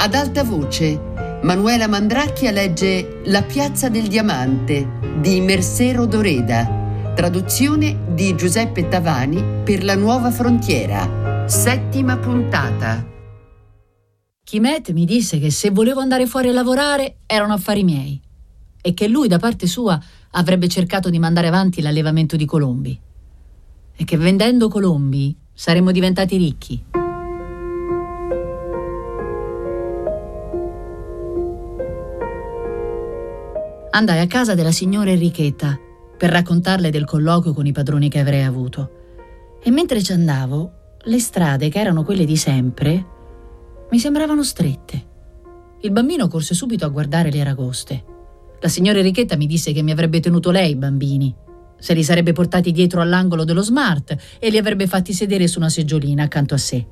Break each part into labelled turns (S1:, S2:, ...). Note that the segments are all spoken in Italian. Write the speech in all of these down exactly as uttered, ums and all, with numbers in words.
S1: Ad alta voce, Manuela Mandracchia legge La piazza del diamante di Mercero Doreda, traduzione di Giuseppe Tavani per La Nuova Frontiera. Settima puntata.
S2: Chimet mi disse che se volevo andare fuori a lavorare erano affari miei e che lui da parte sua avrebbe cercato di mandare avanti l'allevamento di colombi e che vendendo colombi saremmo diventati ricchi. Andai a casa della signora Enrichetta per raccontarle del colloquio con i padroni che avrei avuto e mentre ci andavo, le strade, che erano quelle di sempre, mi sembravano strette. Il bambino corse subito a guardare le aragoste. La signora Enrichetta mi disse che mi avrebbe tenuto lei i bambini, se li sarebbe portati dietro all'angolo dello smart e li avrebbe fatti sedere su una seggiolina accanto a sé.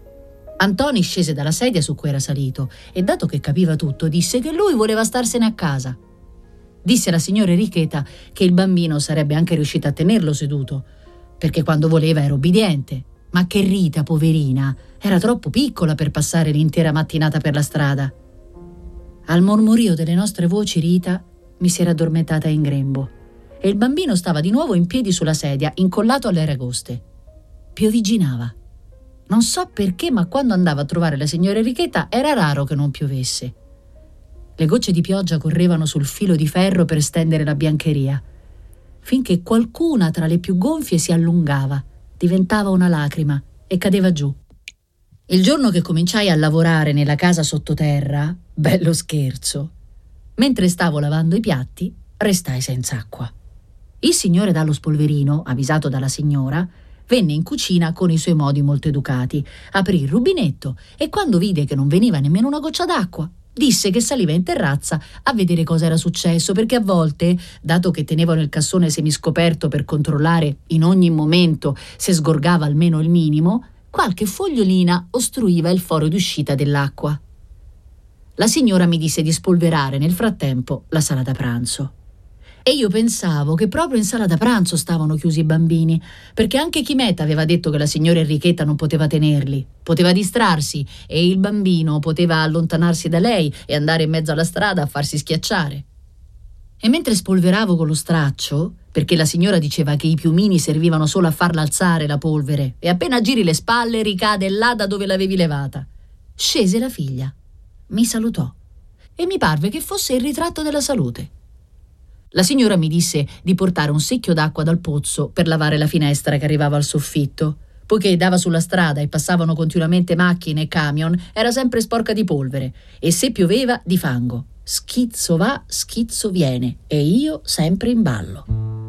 S2: Antoni scese dalla sedia su cui era salito e, dato che capiva tutto, disse che lui voleva starsene a casa. Disse alla signora Enrichetta che il bambino sarebbe anche riuscito a tenerlo seduto, perché quando voleva era obbediente, ma che Rita, poverina, era troppo piccola per passare l'intera mattinata per la strada. Al mormorio delle nostre voci Rita mi si era addormentata in grembo e il bambino stava di nuovo in piedi sulla sedia, incollato alle aragoste. Pioviginava. Non so perché, ma quando andavo a trovare la signora Enrichetta era raro che non piovesse. Le gocce di pioggia correvano sul filo di ferro per stendere la biancheria, finché qualcuna tra le più gonfie si allungava, diventava una lacrima e cadeva giù. Il giorno che cominciai a lavorare nella casa sottoterra, bello scherzo, mentre stavo lavando i piatti, restai senza acqua. Il signore dallo spolverino, avvisato dalla signora, venne in cucina con i suoi modi molto educati, aprì il rubinetto e quando vide che non veniva nemmeno una goccia d'acqua, disse che saliva in terrazza a vedere cosa era successo, perché a volte, dato che tenevano il cassone semiscoperto per controllare in ogni momento se sgorgava almeno il minimo, qualche fogliolina ostruiva il foro d'uscita dell'acqua. La signora mi disse di spolverare nel frattempo la sala da pranzo. E io pensavo che proprio in sala da pranzo stavano chiusi i bambini, perché anche Chimet aveva detto che la signora Enrichetta non poteva tenerli, poteva distrarsi e il bambino poteva allontanarsi da lei e andare in mezzo alla strada a farsi schiacciare. E mentre spolveravo con lo straccio, perché la signora diceva che i piumini servivano solo a farla alzare la polvere e appena giri le spalle ricade là da dove l'avevi levata, scese la figlia, mi salutò e mi parve che fosse il ritratto della salute. La signora mi disse di portare un secchio d'acqua dal pozzo per lavare la finestra che arrivava al soffitto, poiché dava sulla strada e passavano continuamente macchine e camion, era sempre sporca di polvere e se pioveva di fango. Schizzo va, schizzo viene e io sempre in ballo.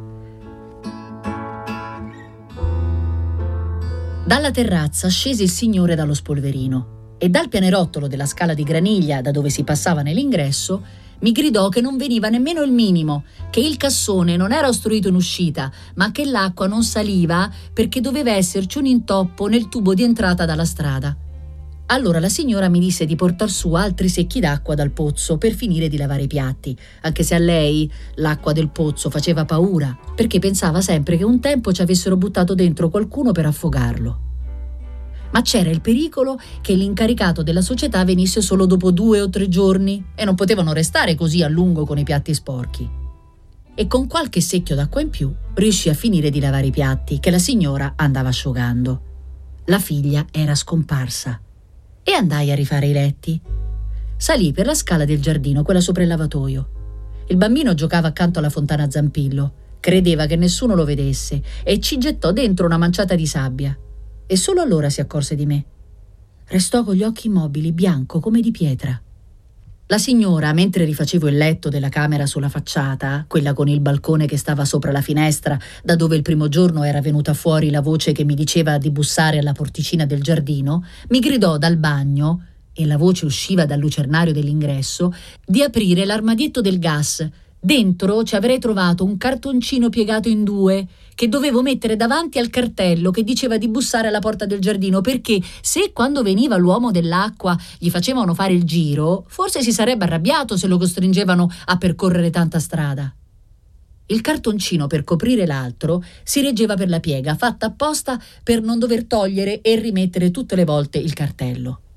S2: Dalla terrazza scese il signore dallo spolverino e dal pianerottolo della scala di graniglia da dove si passava nell'ingresso mi gridò che non veniva nemmeno il minimo, che il cassone non era ostruito in uscita, ma che l'acqua non saliva perché doveva esserci un intoppo nel tubo di entrata dalla strada. Allora la signora mi disse di portar su altri secchi d'acqua dal pozzo per finire di lavare i piatti, anche se a lei l'acqua del pozzo faceva paura, perché pensava sempre che un tempo ci avessero buttato dentro qualcuno per affogarlo. Ma c'era il pericolo che l'incaricato della società venisse solo dopo due o tre giorni e non potevano restare così a lungo con i piatti sporchi. E con qualche secchio d'acqua in più riuscì a finire di lavare i piatti che la signora andava asciugando. La figlia era scomparsa e andai a rifare i letti. Salì per la scala del giardino, quella sopra il lavatoio. Il bambino giocava accanto alla fontana a Zampillo, credeva che nessuno lo vedesse e ci gettò dentro una manciata di sabbia. E solo allora si accorse di me. Restò con gli occhi immobili, bianco come di pietra. La signora, mentre rifacevo il letto della camera sulla facciata, quella con il balcone che stava sopra la finestra, da dove il primo giorno era venuta fuori la voce che mi diceva di bussare alla porticina del giardino, mi gridò dal bagno, e la voce usciva dal lucernario dell'ingresso, di aprire l'armadietto del gas. Dentro ci avrei trovato un cartoncino piegato in due che dovevo mettere davanti al cartello che diceva di bussare alla porta del giardino, perché se quando veniva l'uomo dell'acqua gli facevano fare il giro, forse si sarebbe arrabbiato se lo costringevano a percorrere tanta strada. Il cartoncino per coprire l'altro si reggeva per la piega, fatta apposta per non dover togliere e rimettere tutte le volte il cartello.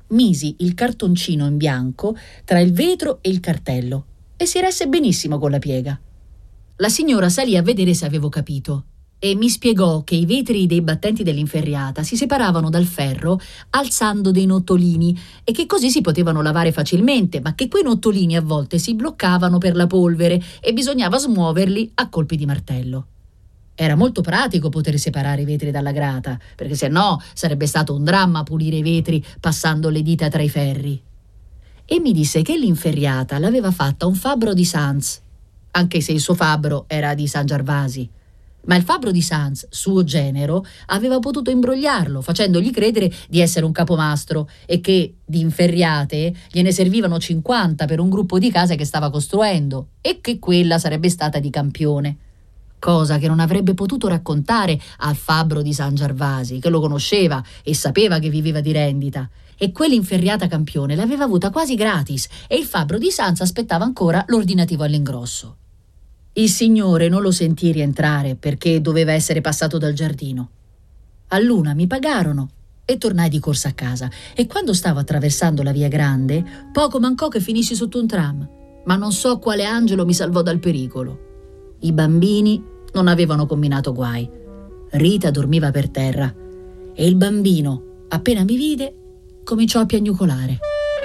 S2: misi il cartoncino in bianco tra il vetro e il cartello e si resse benissimo con la piega. La signora salì a vedere se avevo capito e mi spiegò che i vetri dei battenti dell'inferriata si separavano dal ferro alzando dei nottolini e che così si potevano lavare facilmente, ma che quei nottolini a volte si bloccavano per la polvere e bisognava smuoverli a colpi di martello. Era molto pratico poter separare i vetri dalla grata, perché se no sarebbe stato un dramma pulire i vetri passando le dita tra i ferri. E mi disse che l'inferriata l'aveva fatta un fabbro di Sanz, anche se il suo fabbro era di San Gervasi. Ma il fabbro di Sanz, suo genero, aveva potuto imbrogliarlo, facendogli credere di essere un capomastro e che di inferriate gliene servivano cinquanta per un gruppo di case che stava costruendo e che quella sarebbe stata di Campione. Cosa che non avrebbe potuto raccontare al fabbro di San Gervasi, che lo conosceva e sapeva che viveva di rendita. E quell'inferriata Campione l'aveva avuta quasi gratis e il fabbro di Sanz aspettava ancora l'ordinativo all'ingrosso. Il signore non lo sentì rientrare perché doveva essere passato dal giardino. A l'una mi pagarono e tornai di corsa a casa e quando stavo attraversando la via grande poco mancò che finissi sotto un tram, ma non so quale angelo mi salvò dal pericolo. I bambini non avevano combinato guai. Rita dormiva per terra e il bambino, appena mi vide, cominciò a piagnucolare.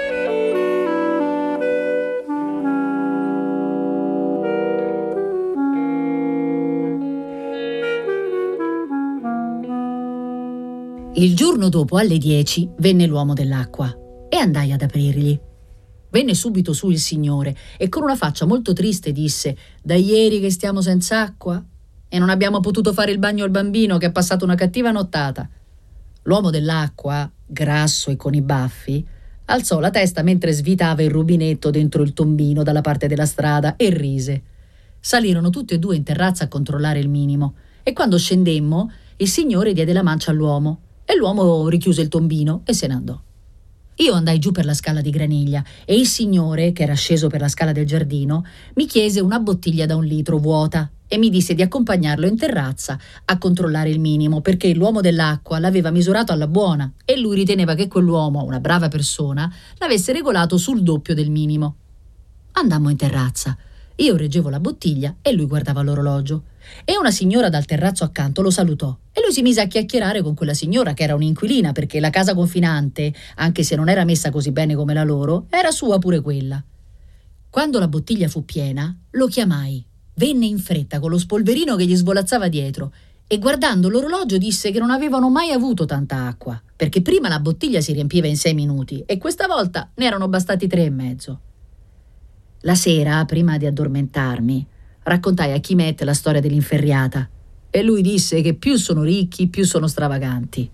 S2: Il giorno dopo, alle dieci, venne l'uomo dell'acqua e andai ad aprirgli. Venne subito su il signore e con una faccia molto triste disse: «Da ieri che stiamo senza acqua e non abbiamo potuto fare il bagno al bambino che ha passato una cattiva nottata». L'uomo dell'acqua, grasso e con i baffi, alzò la testa mentre svitava il rubinetto dentro il tombino dalla parte della strada e rise. Salirono tutti e due in terrazza a controllare il minimo e quando scendemmo il signore diede la mancia all'uomo e l'uomo richiuse il tombino e se ne andò. Io andai giù per la scala di graniglia e il signore, che era sceso per la scala del giardino, mi chiese una bottiglia da un litro vuota e mi disse di accompagnarlo in terrazza a controllare il minimo perché l'uomo dell'acqua l'aveva misurato alla buona e lui riteneva che quell'uomo, una brava persona, l'avesse regolato sul doppio del minimo. Andammo in terrazza. Io reggevo la bottiglia e lui guardava l'orologio. E una signora dal terrazzo accanto lo salutò e lui si mise a chiacchierare con quella signora che era un'inquilina perché la casa confinante, anche se non era messa così bene come la loro, era sua pure quella. Quando la bottiglia fu piena, lo chiamai. Venne in fretta con lo spolverino che gli svolazzava dietro e guardando l'orologio disse che non avevano mai avuto tanta acqua perché prima la bottiglia si riempiva in sei minuti e questa volta ne erano bastati tre e mezzo. La sera, prima di addormentarmi, raccontai a Chimet la storia dell'inferriata e lui disse che più sono ricchi, più sono stravaganti.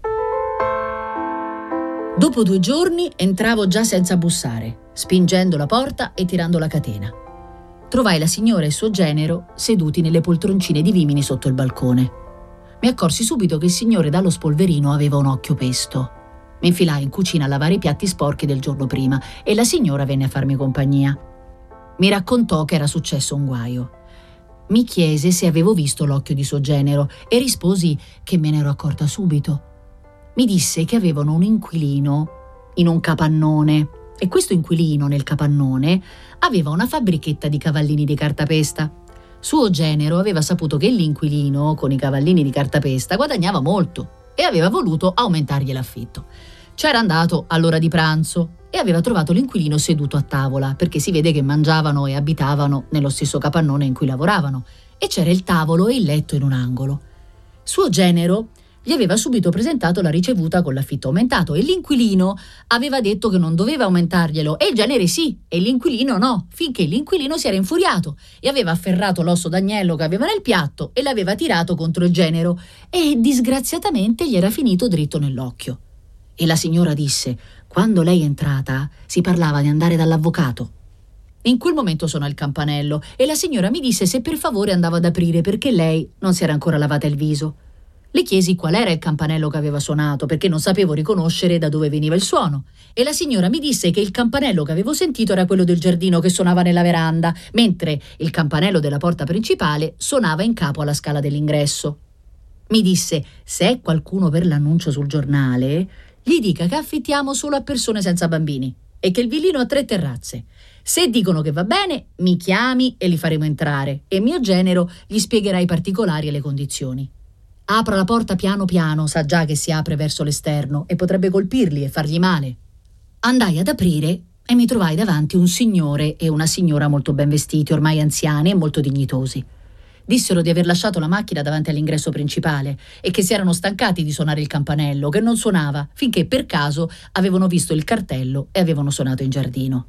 S2: Dopo due giorni entravo già senza bussare, spingendo la porta e tirando la catena. Trovai la signora e il suo genero seduti nelle poltroncine di vimini sotto il balcone. Mi accorsi subito che il signore dallo spolverino aveva un occhio pesto. Mi infilai in cucina a lavare i piatti sporchi del giorno prima e la signora venne a farmi compagnia. Mi raccontò che era successo un guaio. Mi chiese se avevo visto l'occhio di suo genero e risposi che me ne ero accorta subito. Mi disse che avevano un inquilino in un capannone e questo inquilino nel capannone aveva una fabbrichetta di cavallini di cartapesta. Suo genero aveva saputo che l'inquilino con i cavallini di cartapesta guadagnava molto e aveva voluto aumentargli l'affitto. C'era andato all'ora di pranzo e aveva trovato l'inquilino seduto a tavola perché si vede che mangiavano e abitavano nello stesso capannone in cui lavoravano e c'era il tavolo e il letto in un angolo. Suo genero gli aveva subito presentato la ricevuta con l'affitto aumentato e l'inquilino aveva detto che non doveva aumentarglielo e il genere sì e l'inquilino no, finché l'inquilino si era infuriato e aveva afferrato l'osso d'agnello che aveva nel piatto e l'aveva tirato contro il genero e disgraziatamente gli era finito dritto nell'occhio. E la signora disse: quando lei è entrata si parlava di andare dall'avvocato. In quel momento suonò il campanello e la signora mi disse se per favore andavo ad aprire perché lei non si era ancora lavata il viso. Le chiesi qual era il campanello che aveva suonato perché non sapevo riconoscere da dove veniva il suono e la signora mi disse che il campanello che avevo sentito era quello del giardino che suonava nella veranda, mentre il campanello della porta principale suonava in capo alla scala dell'ingresso. Mi disse: se è qualcuno per l'annuncio sul giornale, gli dica che affittiamo solo a persone senza bambini e che il villino ha tre terrazze. Se dicono che va bene, mi chiami e li faremo entrare e mio genero gli spiegherà i particolari e le condizioni. Apra la porta piano piano, sa già che si apre verso l'esterno e potrebbe colpirli e fargli male. Andai ad aprire e mi trovai davanti un signore e una signora molto ben vestiti, ormai anziani e molto dignitosi. Dissero di aver lasciato la macchina davanti all'ingresso principale e che si erano stancati di suonare il campanello, che non suonava, finché per caso avevano visto il cartello e avevano suonato in giardino.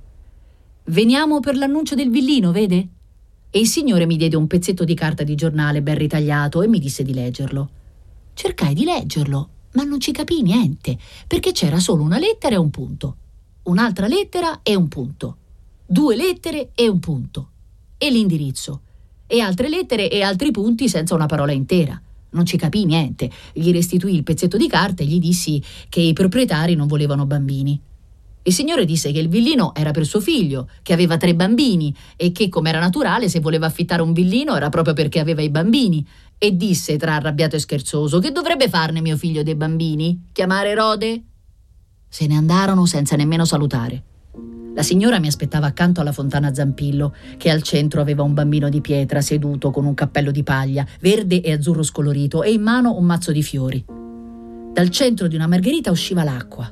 S2: «Veniamo per l'annuncio del villino, vede?» E il signore mi diede un pezzetto di carta di giornale ben ritagliato e mi disse di leggerlo. Cercai di leggerlo, ma non ci capii niente, perché c'era solo una lettera e un punto, un'altra lettera e un punto, due lettere e un punto, e l'indirizzo, e altre lettere e altri punti senza una parola intera. Non ci capii niente. Gli restituì il pezzetto di carta e gli dissi che i proprietari non volevano bambini. Il signore disse che il villino era per suo figlio, che aveva tre bambini e che, come era naturale, se voleva affittare un villino era proprio perché aveva i bambini. E disse, tra arrabbiato e scherzoso, che dovrebbe farne mio figlio dei bambini? Chiamare Rode? Se ne andarono senza nemmeno salutare. La signora mi aspettava accanto alla fontana Zampillo, che al centro aveva un bambino di pietra seduto con un cappello di paglia, verde e azzurro scolorito, e in mano un mazzo di fiori. Dal centro di una margherita usciva l'acqua.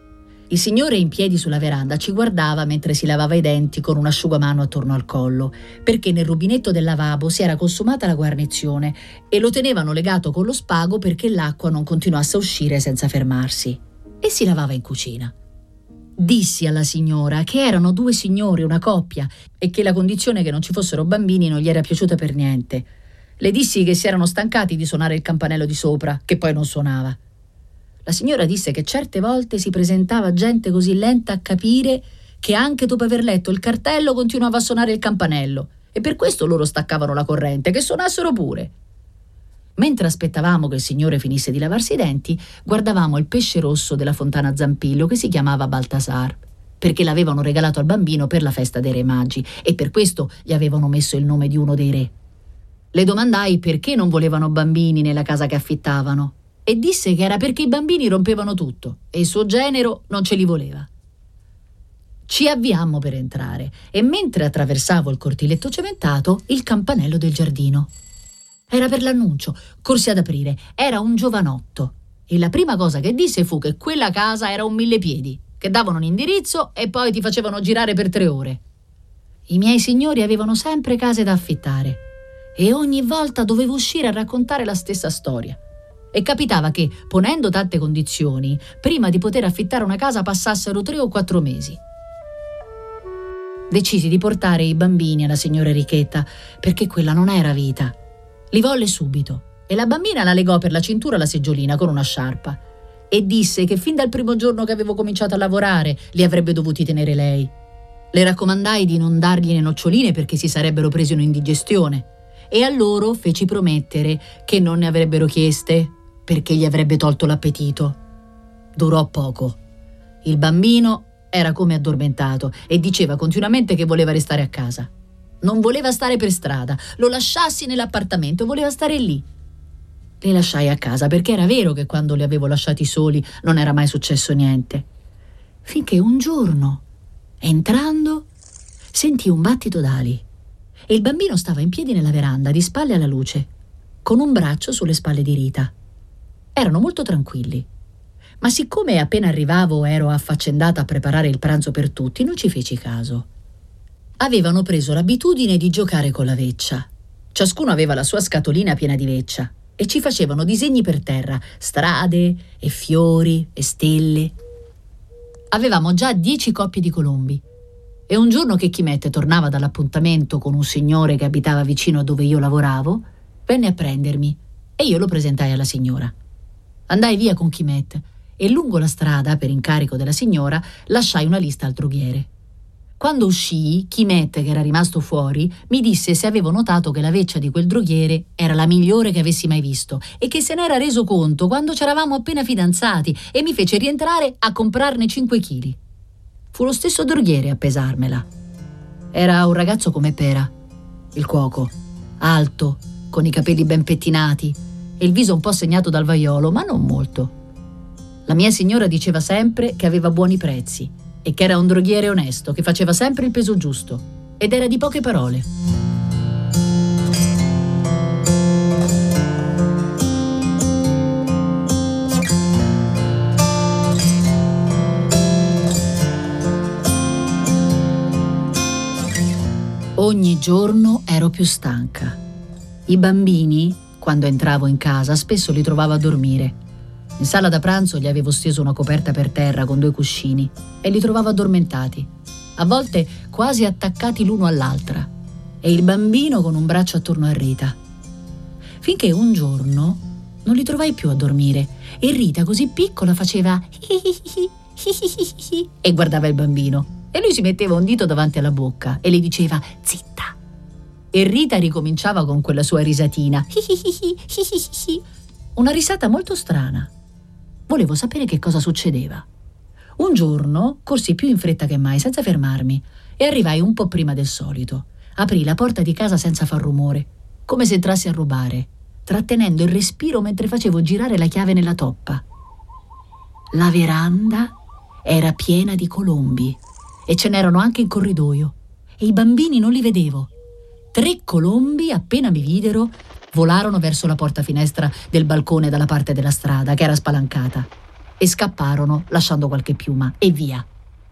S2: Il signore in piedi sulla veranda ci guardava mentre si lavava i denti con un asciugamano attorno al collo, perché nel rubinetto del lavabo si era consumata la guarnizione e lo tenevano legato con lo spago perché l'acqua non continuasse a uscire senza fermarsi. E si lavava in cucina. Dissi alla signora che erano due signori, una coppia, e che la condizione che non ci fossero bambini non gli era piaciuta per niente. Le dissi che si erano stancati di suonare il campanello di sopra, che poi non suonava. La signora disse che certe volte si presentava gente così lenta a capire che anche dopo aver letto il cartello continuava a suonare il campanello e per questo loro staccavano la corrente, che suonassero pure. Mentre aspettavamo che il signore finisse di lavarsi i denti, guardavamo il pesce rosso della fontana Zampillo che si chiamava Baltasar, perché l'avevano regalato al bambino per la festa dei Re Magi e per questo gli avevano messo il nome di uno dei re. Le domandai perché non volevano bambini nella casa che affittavano e disse che era perché i bambini rompevano tutto e il suo genero non ce li voleva. Ci avviammo per entrare e mentre attraversavo il cortiletto cementato, il campanello del giardino. Era per l'annuncio, corsi ad aprire, era un giovanotto e la prima cosa che disse fu che quella casa era un millepiedi, che davano un indirizzo e poi ti facevano girare per tre ore. I miei signori avevano sempre case da affittare e ogni volta dovevo uscire a raccontare la stessa storia. E capitava che, ponendo tante condizioni, prima di poter affittare una casa passassero tre o quattro mesi. Decisi di portare i bambini alla signora Enrichetta, perché quella non era vita. Li volle subito e la bambina la legò per la cintura alla seggiolina con una sciarpa e disse che fin dal primo giorno che avevo cominciato a lavorare li avrebbe dovuti tenere lei. Le raccomandai di non dargli le noccioline perché si sarebbero presi un'indigestione e a loro feci promettere che non ne avrebbero chieste perché gli avrebbe tolto l'appetito. Durò poco. Il bambino era come addormentato e diceva continuamente che voleva restare a casa. Non voleva stare per strada, lo lasciassi nell'appartamento, voleva stare lì. Li lasciai a casa perché era vero che quando li avevo lasciati soli non era mai successo niente. Finché un giorno, entrando, sentii un battito d'ali e il bambino stava in piedi nella veranda, di spalle alla luce, con un braccio sulle spalle di Rita. Erano molto tranquilli, ma siccome appena arrivavo ero affaccendata a preparare il pranzo per tutti, non ci feci caso. Avevano preso l'abitudine di giocare con la veccia. Ciascuno aveva la sua scatolina piena di veccia e ci facevano disegni per terra, strade e fiori e stelle. Avevamo già dieci coppie di colombi e un giorno che Chimette tornava dall'appuntamento con un signore che abitava vicino a dove io lavoravo, venne a prendermi e io lo presentai alla signora. Andai via con Chimette e lungo la strada, per incarico della signora, lasciai una lista al droghiere. Quando uscii, Chimette, che era rimasto fuori, mi disse se avevo notato che la veccia di quel droghiere era la migliore che avessi mai visto e che se n'era reso conto quando c'eravamo appena fidanzati e mi fece rientrare a comprarne cinque chili. Fu lo stesso droghiere a pesarmela. Era un ragazzo come Pera, il cuoco, alto, con i capelli ben pettinati e il viso un po' segnato dal vaiolo, ma non molto. La mia signora diceva sempre che aveva buoni prezzi e che era un droghiere onesto, che faceva sempre il peso giusto ed era di poche parole. Ogni giorno ero più stanca. I bambini, quando entravo in casa, spesso li trovavo a dormire. In sala da pranzo gli avevo steso una coperta per terra con due cuscini e li trovavo addormentati, a volte quasi attaccati l'uno all'altra, e il bambino con un braccio attorno a Rita. Finché un giorno non li trovai più a dormire e Rita, così piccola, faceva e guardava il bambino. E lui si metteva un dito davanti alla bocca e le diceva zitta. E Rita ricominciava con quella sua risatina. Una risata molto strana. Volevo sapere che cosa succedeva. Un giorno corsi più in fretta che mai, senza fermarmi, e arrivai un po' prima del solito. Aprì la porta di casa senza far rumore, come se entrassi a rubare, trattenendo il respiro mentre facevo girare la chiave nella toppa. La veranda era piena di colombi. E ce n'erano anche in corridoio, e i bambini non li vedevo. Tre colombi, appena mi videro, volarono verso la porta finestra del balcone dalla parte della strada, che era spalancata, e scapparono, lasciando qualche piuma, e via.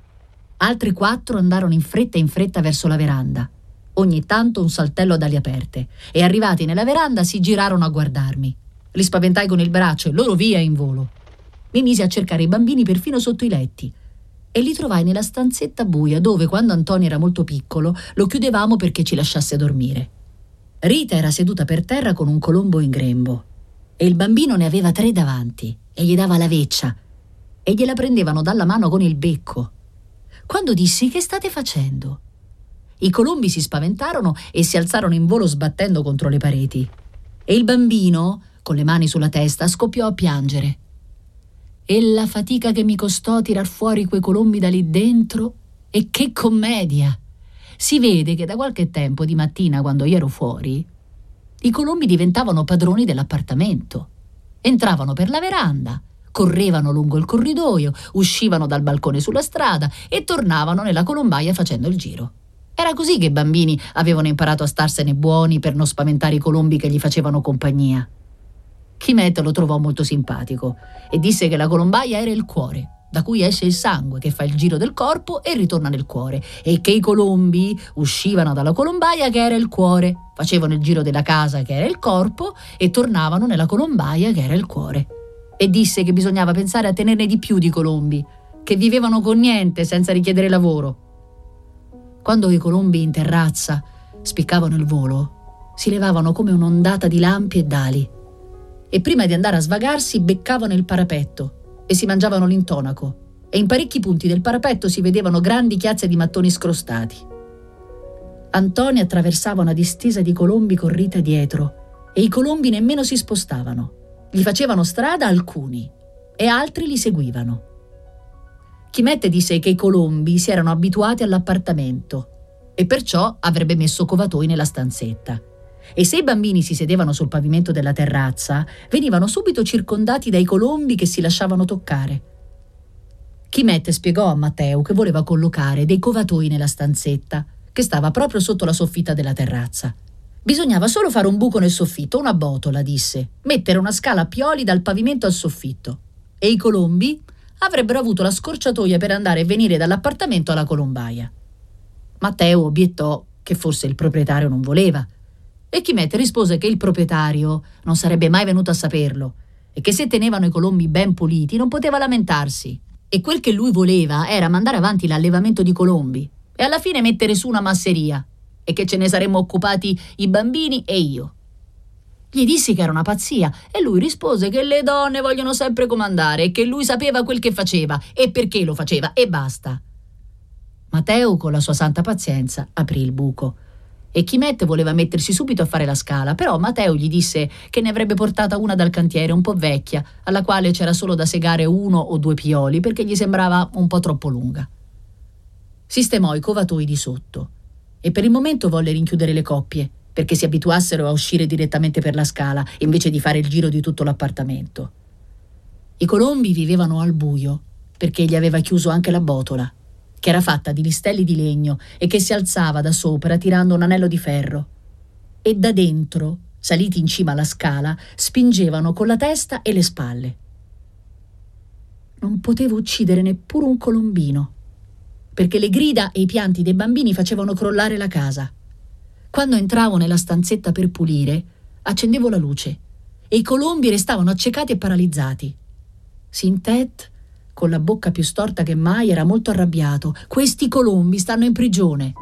S2: Altri quattro andarono in fretta in fretta verso la veranda, ogni tanto un saltello ad ali aperte, e arrivati nella veranda si girarono a guardarmi. Li spaventai con il braccio e loro via in volo. Mi misi a cercare i bambini perfino sotto i letti, e li trovai nella stanzetta buia dove, quando Antonio era molto piccolo, lo chiudevamo perché ci lasciasse dormire. Rita era seduta per terra con un colombo in grembo e il bambino ne aveva tre davanti e gli dava la veccia e gliela prendevano dalla mano con il becco. Quando dissi «Che state facendo?», i colombi si spaventarono e si alzarono in volo sbattendo contro le pareti e il bambino, con le mani sulla testa, scoppiò a piangere. E la fatica che mi costò tirar fuori quei colombi da lì dentro, e che commedia! Si vede che da qualche tempo di mattina, quando io ero fuori, i colombi diventavano padroni dell'appartamento. Entravano per la veranda, correvano lungo il corridoio, uscivano dal balcone sulla strada e tornavano nella colombaia facendo il giro. Era così che i bambini avevano imparato a starsene buoni per non spaventare i colombi che gli facevano compagnia. Chimet lo trovò molto simpatico e disse che la colombaia era il cuore, da cui esce il sangue che fa il giro del corpo e ritorna nel cuore, e che i colombi uscivano dalla colombaia che era il cuore, facevano il giro della casa che era il corpo e tornavano nella colombaia che era il cuore. E disse che bisognava pensare a tenerne di più di colombi, che vivevano con niente senza richiedere lavoro. Quando i colombi in terrazza spiccavano il volo, si levavano come un'ondata di lampi e d'ali, e prima di andare a svagarsi beccavano il parapetto e si mangiavano l'intonaco, e in parecchi punti del parapetto si vedevano grandi chiazze di mattoni scrostati. Antonio attraversava una distesa di colombi con Rita dietro e i colombi nemmeno si spostavano. Gli facevano strada alcuni e altri li seguivano. Chimet disse che i colombi si erano abituati all'appartamento e perciò avrebbe messo covatoi nella stanzetta. E se i bambini si sedevano sul pavimento della terrazza, venivano subito circondati dai colombi che si lasciavano toccare. Chimet spiegò a Matteo che voleva collocare dei covatoi nella stanzetta, che stava proprio sotto la soffitta della terrazza. Bisognava solo fare un buco nel soffitto, una botola, disse, mettere una scala a pioli dal pavimento al soffitto, e i colombi avrebbero avuto la scorciatoia per andare e venire dall'appartamento alla colombaia. Matteo obiettò che forse il proprietario non voleva, e Chimet rispose che il proprietario non sarebbe mai venuto a saperlo e che se tenevano i colombi ben puliti non poteva lamentarsi, e quel che lui voleva era mandare avanti l'allevamento di colombi e alla fine mettere su una masseria, e che ce ne saremmo occupati i bambini e io. Gli dissi che era una pazzia e lui rispose che le donne vogliono sempre comandare e che lui sapeva quel che faceva e perché lo faceva, e basta. Matteo, con la sua santa pazienza, aprì il buco e Chimet voleva mettersi subito a fare la scala, però Matteo gli disse che ne avrebbe portata una dal cantiere un po' vecchia, alla quale c'era solo da segare uno o due pioli perché gli sembrava un po' troppo lunga. Sistemò i covatoi di sotto e per il momento volle rinchiudere le coppie perché si abituassero a uscire direttamente per la scala invece di fare il giro di tutto l'appartamento. I colombi vivevano al buio perché gli aveva chiuso anche la botola, che era fatta di listelli di legno e che si alzava da sopra tirando un anello di ferro. E da dentro, saliti in cima alla scala, spingevano con la testa e le spalle. Non potevo uccidere neppure un colombino, perché le grida e i pianti dei bambini facevano crollare la casa. Quando entravo nella stanzetta per pulire, accendevo la luce e i colombi restavano accecati e paralizzati. Sintet, con la bocca più storta che mai, era molto arrabbiato. Questi colombi stanno in prigione.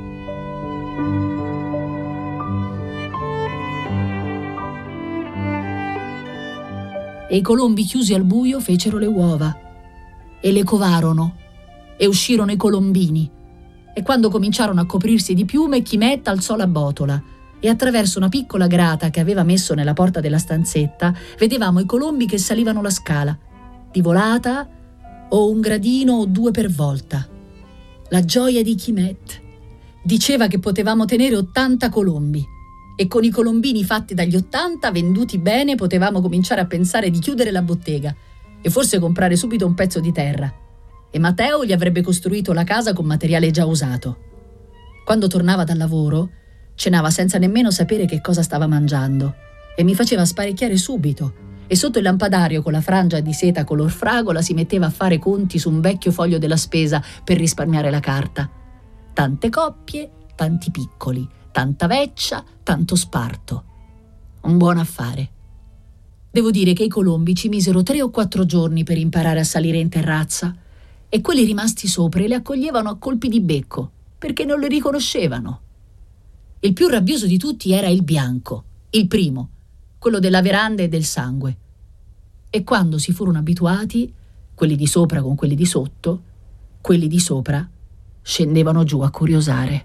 S2: E i colombi chiusi al buio fecero le uova e le covarono e uscirono i colombini. E quando cominciarono a coprirsi di piume, Chimet alzò la botola e attraverso una piccola grata che aveva messo nella porta della stanzetta vedevamo i colombi che salivano la scala, di volata o un gradino o due per volta. La gioia di Chimet. Diceva che potevamo tenere ottanta colombi e con i colombini fatti dagli ottanta venduti bene potevamo cominciare a pensare di chiudere la bottega e forse comprare subito un pezzo di terra. E Matteo gli avrebbe costruito la casa con materiale già usato. Quando tornava dal lavoro, cenava senza nemmeno sapere che cosa stava mangiando e mi faceva sparecchiare subito e sotto il lampadario con la frangia di seta color fragola si metteva a fare conti su un vecchio foglio della spesa per risparmiare la carta. Tante coppie, tanti piccoli, tanta veccia, tanto sparto. Un buon affare. Devo dire che i colombi ci misero tre o quattro giorni per imparare a salire in terrazza e quelli rimasti sopra li accoglievano a colpi di becco perché non li riconoscevano. Il più rabbioso di tutti era il bianco, il primo, quello della veranda e del sangue. E quando si furono abituati, quelli di sopra con quelli di sotto, quelli di sopra scendevano giù a curiosare.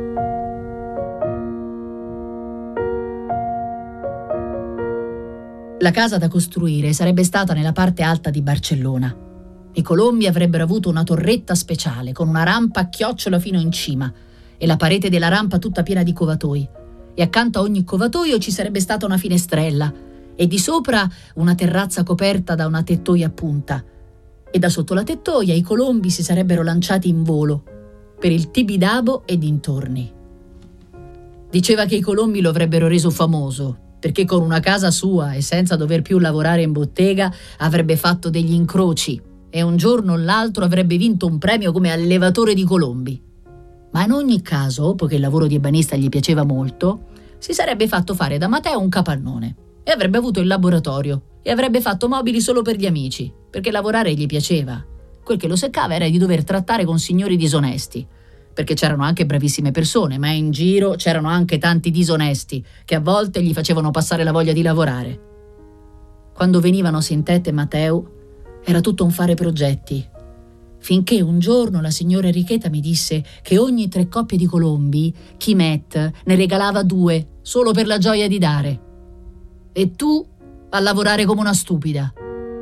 S2: La casa da costruire sarebbe stata nella parte alta di Barcellona. I colombi avrebbero avuto una torretta speciale con una rampa a chiocciola fino in cima e la parete della rampa tutta piena di covatoi. E accanto a ogni covatoio ci sarebbe stata una finestrella e di sopra una terrazza coperta da una tettoia a punta. E da sotto la tettoia i colombi si sarebbero lanciati in volo per il Tibidabo e dintorni. Diceva che i colombi lo avrebbero reso famoso perché con una casa sua e senza dover più lavorare in bottega avrebbe fatto degli incroci e un giorno o l'altro avrebbe vinto un premio come allevatore di colombi. Ma in ogni caso, poiché il lavoro di ebanista gli piaceva molto, si sarebbe fatto fare da Matteo un capannone e avrebbe avuto il laboratorio e avrebbe fatto mobili solo per gli amici, perché lavorare gli piaceva. Quel che lo seccava era di dover trattare con signori disonesti, perché c'erano anche bravissime persone, ma in giro c'erano anche tanti disonesti che a volte gli facevano passare la voglia di lavorare. Quando venivano Sintet e Matteo, era tutto un fare progetti, finché un giorno la signora Enricheta mi disse che ogni tre coppie di colombi Chimet ne regalava due, solo per la gioia di dare. E tu a lavorare come una stupida.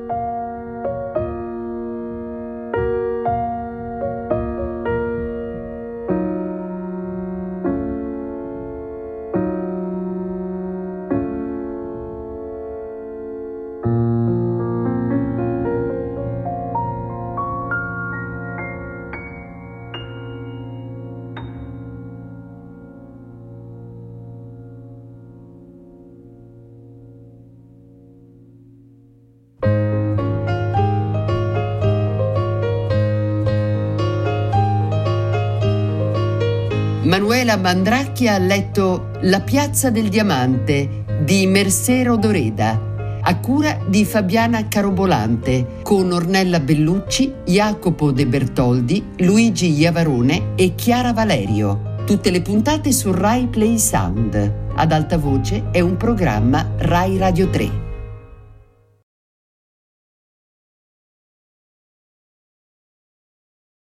S1: Manuela Mandracchi ha letto La piazza del diamante di Mercè Rodoreda, a cura di Fabiana Carobolante, con Ornella Bellucci, Jacopo De Bertoldi, Luigi Iavarone e Chiara Valerio. Tutte le puntate su Rai Play Sound. Ad alta voce è un programma Rai Radio tre.